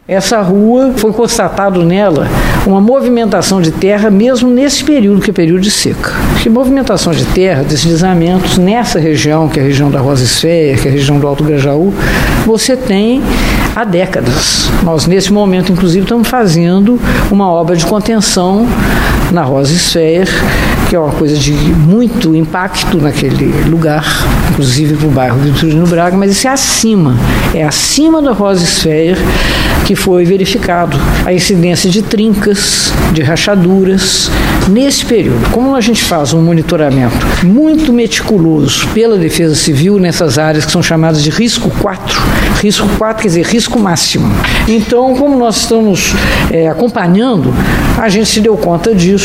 Essa rua, foi constatado nela uma movimentação de terra mesmo nesse período, que é período de seca. Porque movimentação de terra, deslizamentos, nessa região, que é a região da Rosa Esféia, que é a região do Alto Grajaú, você tem há décadas. Nós, nesse momento, inclusive, estamos fazendo uma obra de contenção na Rosa Esféia, que é uma coisa de muito impacto naquele lugar, inclusive para o bairro Vitorino Braga, mas isso é acima da Rosa Esféia que foi verificado a incidência de trincas, de rachaduras, nesse período. Como a gente faz um monitoramento muito meticuloso pela Defesa Civil nessas áreas que são chamadas de risco 4 quer dizer risco máximo. Então, como nós estamos acompanhando, a gente se deu conta disso.